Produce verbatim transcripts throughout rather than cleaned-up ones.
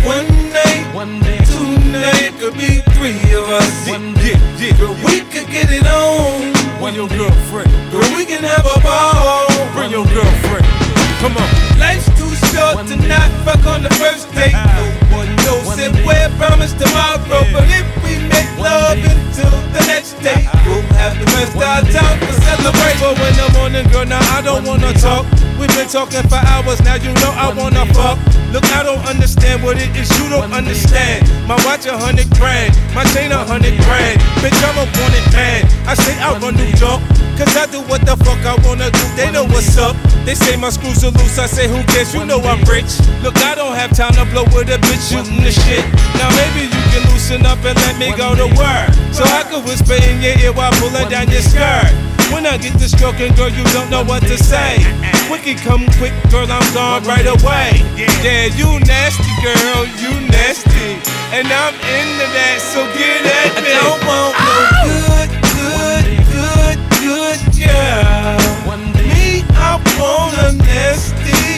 one night, one day, two nights, it could be three of us. one day, yeah, Girl, we could get it on. bring your girlfriend, Girl, we can have a ball. bring your girlfriend. Come on. Life's too short to not fuck on the first date. No one knows if we're promised tomorrow, but if we make love until the next day, we'll have the best of our time to celebrate. But in the morning, girl, now I don't wanna talk. We've been talking for hours, now you know I wanna fuck. Look, I don't understand what it is you don't understand. My watch a hundred grand, my chain a hundred grand. Bitch, I'm a wanted man. I say I run New York, cause I do what the fuck I wanna do. They know what's up. They say my screws are loose, I say who cares, you know I'm rich. Look, I don't have time to blow with a bitch shooting the shit. Now maybe you can loosen up and let me go to work, so I can whisper in your ear while pulling down your skirt. When I get to stroking, girl, you don't know what to say. Quicky come quick, girl, I'm gone right away. Yeah, you nasty, girl, you nasty, and I'm into that, so get at me. I don't want no good, good, good, good girl. Me, I want a nasty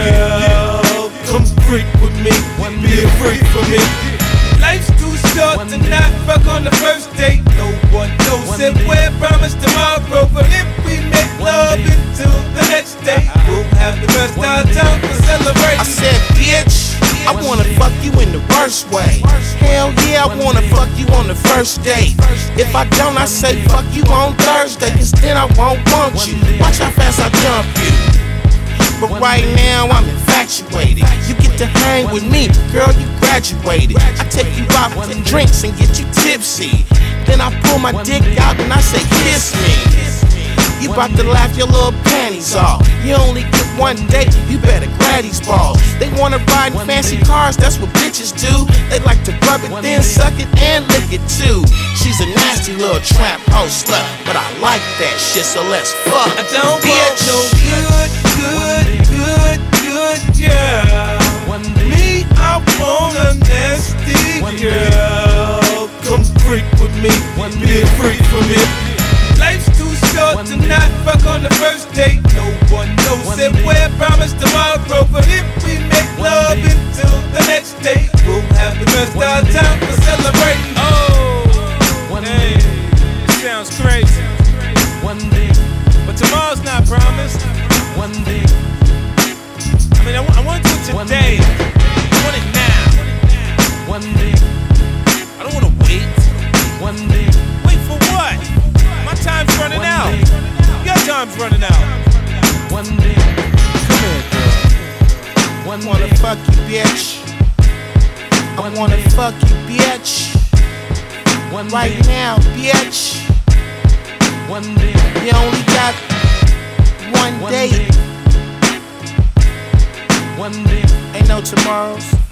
girl. Come freak with me, be a freak for me. Life's too short to not fuck on the first date. No one knows if we're promised tomorrow, but if we make love until the next day, we'll have the best of our time to celebrate. I said, bitch, I wanna fuck you in the worst way. Hell yeah, I wanna fuck you on the first date. If I don't, I say fuck you on Thursday, cause then I won't want you. Watch how fast I jump you. But right now I'm infatuated. You get to hang with me, girl, you graduated. I take you out for drinks and get you tipsy. Then I pull my dick out and I say kiss me. You bout to laugh your little panties off. You only get one date, you better grab these balls. They wanna ride in fancy cars, that's what bitches do. They like to rub it, then suck it and lick it too. She's a nasty little tramp hoe slut, but I like that shit, so let's fuck. I don't bitch. want no good, good, good, good girl. Me, I want a nasty girl. Come freak with me, be a freak for me. Life's too short to not fuck on the first date. No one knows if we're promised tomorrow, but if we make love until the next day, we'll have the best of our time to celebrate. Oh, hey, it sounds crazy. One day, but tomorrow's not promised. One day, I mean, I, w- I want to do it today. I want it now. One day, I don't want to wait. One day, wait for what? My time's running out. Your time's running out. One day, come here, girl. One I wanna day, fuck you, bitch. I wanna fuck you, bitch. one Right day, now, bitch. one day, You only got one one date. day, one day. Ain't no tomorrows.